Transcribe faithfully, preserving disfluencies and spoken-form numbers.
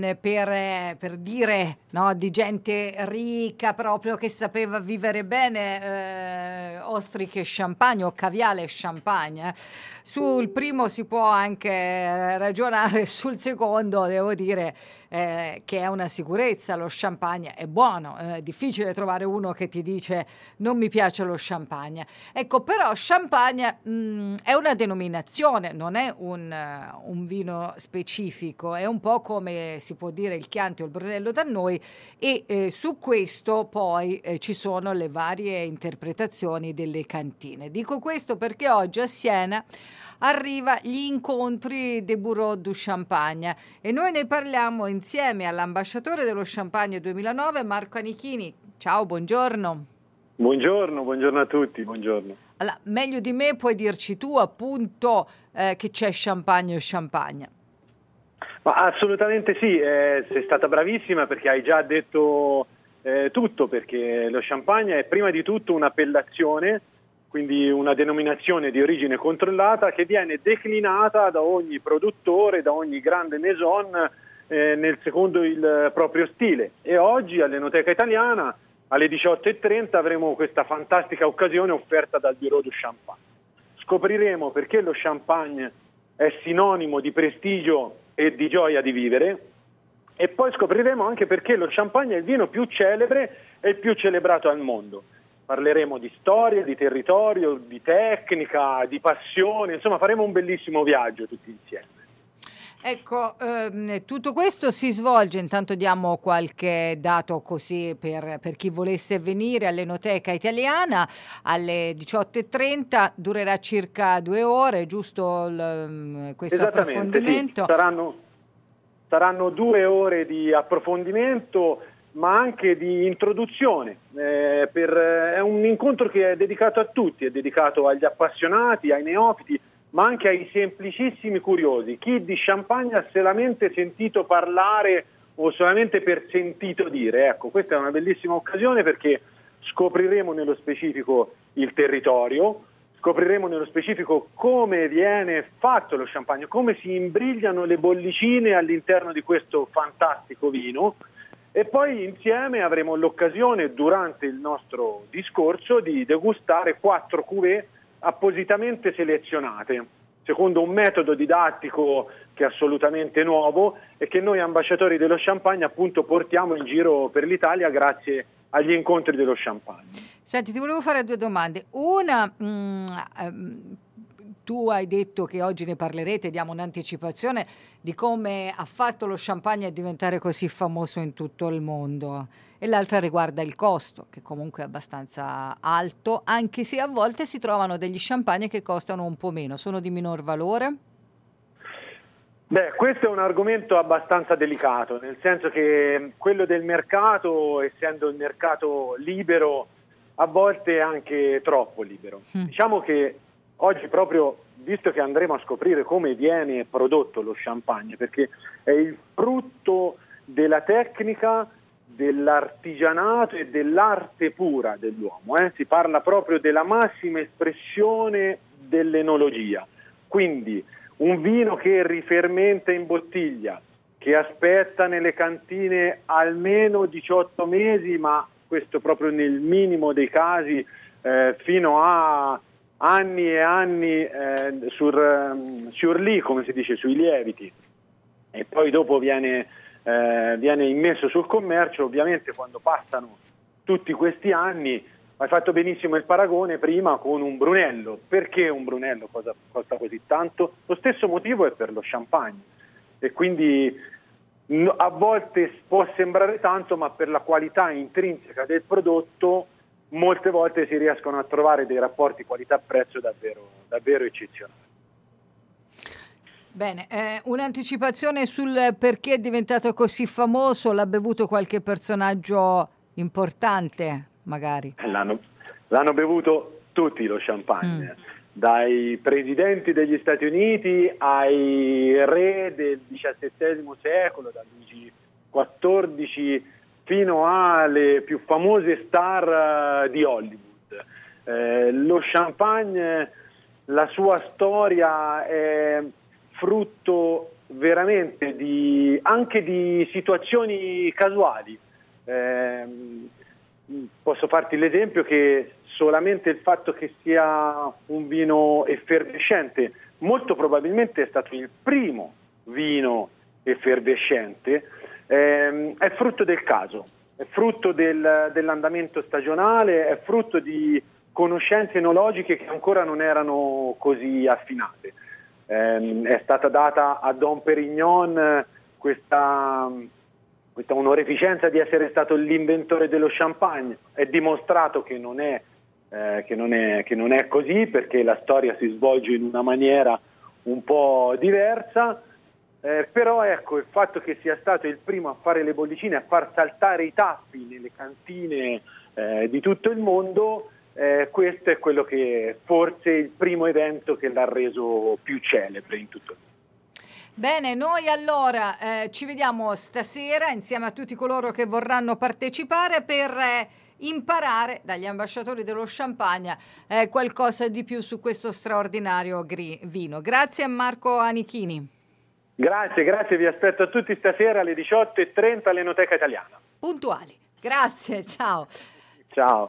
ehm, per, eh, per dire, no, di gente ricca proprio che sapeva vivere bene, eh, ostriche e champagne o caviale e champagne. Sul primo si può anche eh, ragionare, sul secondo devo dire eh, che è una sicurezza. Lo champagne è buono, è difficile trovare uno che ti dice non mi piace lo champagne. Ecco, però champagne mh, è una denominazione, non è un, uh, un vino specifico, è un po' come si può dire il Chianti o il Brunello da noi, e eh, su questo poi eh, ci sono le varie interpretazioni delle cantine. Dico questo perché oggi a Siena arriva gli incontri des Bureaux du Champagne e noi ne parliamo insieme all'ambasciatore dello Champagne duemilanove, Marco Anichini. Ciao, buongiorno. Buongiorno, buongiorno a tutti, buongiorno. Allora, meglio di me puoi dirci tu appunto eh, che c'è champagne o champagne? Ma assolutamente sì, eh, sei stata bravissima perché hai già detto eh, tutto, perché lo champagne è prima di tutto un'appellazione, quindi una denominazione di origine controllata che viene declinata da ogni produttore, da ogni grande maison eh, nel secondo il proprio stile. E oggi all'Enoteca Italiana alle diciotto e trenta avremo questa fantastica occasione offerta dal Bureau du Champagne. Scopriremo perché lo champagne è sinonimo di prestigio e di gioia di vivere, e poi scopriremo anche perché lo champagne è il vino più celebre e il più celebrato al mondo. Parleremo di storia, di territorio, di tecnica, di passione, insomma faremo un bellissimo viaggio tutti insieme. Ecco, ehm, tutto questo si svolge, intanto diamo qualche dato così per, per chi volesse venire all'Enoteca Italiana, alle diciotto e trenta, durerà circa due ore, giusto il, questo approfondimento? Sì. Saranno, saranno due ore di approfondimento, ma anche di introduzione. Eh, per, è un incontro che è dedicato a tutti, è dedicato agli appassionati, ai neofiti, ma anche ai semplicissimi curiosi. Chi di champagne ha solamente sentito parlare o solamente per sentito dire. Ecco, questa è una bellissima occasione perché scopriremo nello specifico il territorio, scopriremo nello specifico come viene fatto lo champagne, come si imbrigliano le bollicine all'interno di questo fantastico vino, e poi insieme avremo l'occasione durante il nostro discorso di degustare quattro cuvée appositamente selezionate secondo un metodo didattico che è assolutamente nuovo e che noi ambasciatori dello champagne appunto portiamo in giro per l'Italia grazie agli incontri dello champagne. Senti, ti volevo fare due domande. Una, mh, ehm, tu hai detto che oggi ne parlerete, diamo un'anticipazione di come ha fatto lo champagne a diventare così famoso in tutto il mondo, e l'altra riguarda il costo, che comunque è abbastanza alto, anche se a volte si trovano degli champagne che costano un po' meno. Sono di minor valore? Beh, questo è un argomento abbastanza delicato, nel senso che quello del mercato, essendo il mercato libero, a volte è anche troppo libero. Mm. Diciamo che oggi proprio, visto che andremo a scoprire come viene prodotto lo champagne, perché è il frutto della tecnica, dell'artigianato e dell'arte pura dell'uomo, eh? Si parla proprio della massima espressione dell'enologia, quindi un vino che rifermenta in bottiglia, che aspetta nelle cantine almeno diciotto mesi, ma questo proprio nel minimo dei casi, eh, fino a anni e anni eh, sur, sur lì, come si dice, sui lieviti, e poi dopo viene, eh, viene immesso sul commercio. Ovviamente quando passano tutti questi anni, hai fatto benissimo il paragone prima con un Brunello. Perché un Brunello cosa costa così tanto? Lo stesso motivo è per lo champagne, e quindi a volte può sembrare tanto, ma per la qualità intrinseca del prodotto molte volte si riescono a trovare dei rapporti qualità-prezzo davvero, davvero eccezionali. Bene, eh, un'anticipazione sul perché è diventato così famoso. L'ha bevuto qualche personaggio importante, magari? L'hanno, l'hanno bevuto tutti lo champagne, mm. dai presidenti degli Stati Uniti ai re del diciassettesimo secolo, da Luigi quattordici fino alle più famose star di Hollywood. Eh, lo champagne, la sua storia è frutto veramente di, anche di situazioni casuali. Eh, posso farti l'esempio che solamente il fatto che sia un vino effervescente, molto probabilmente è stato il primo vino effervescente, ehm, è frutto del caso, è frutto del, dell'andamento stagionale, è frutto di conoscenze enologiche che ancora non erano così affinate. Eh, è stata data a Dom Pérignon questa, questa onorificenza di essere stato l'inventore dello champagne. È dimostrato che non è, eh, che non è, che non è così, perché la storia si svolge in una maniera un po' diversa, eh, però ecco, il fatto che sia stato il primo a fare le bollicine, a far saltare i tappi nelle cantine eh, di tutto il mondo, Eh, questo è quello che forse è il primo evento che l'ha reso più celebre in tutto il mondo. Bene, noi allora eh, ci vediamo stasera insieme a tutti coloro che vorranno partecipare per eh, imparare dagli ambasciatori dello Champagne eh, qualcosa di più su questo straordinario gri- vino. Grazie a Marco Anichini. Grazie, grazie, vi aspetto a tutti stasera alle diciotto e trenta all'Enoteca Italiana. Puntuali. Grazie, ciao. Ciao.